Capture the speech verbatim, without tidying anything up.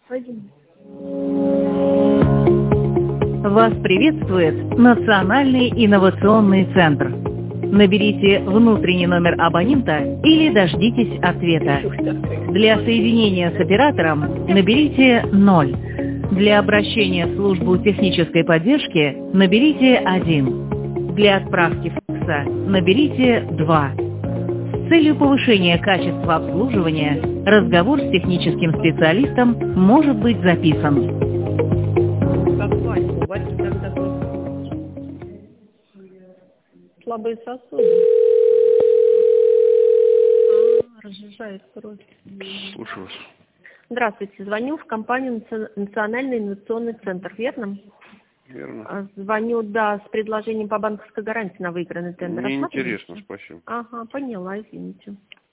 Пойдем. Вас приветствует Национальный инновационный центр. Наберите внутренний номер абонента или дождитесь ответа. Для соединения с оператором наберите ноль. Для обращения в службу технической поддержки наберите один. Для отправки факса наберите два. С целью повышения качества обслуживания разговор с техническим специалистом может быть записан. Как Ваську. Ваське тогда слабые сосуды. А, разжижает кровь. Слушаю вас. Здравствуйте. Звоню в компанию Национальный инновационный центр, верно? Верно. Звоню, да, с предложением по банковской гарантии на выигранный тендер. Мне интересно, спасибо. Ага, поняла, извините.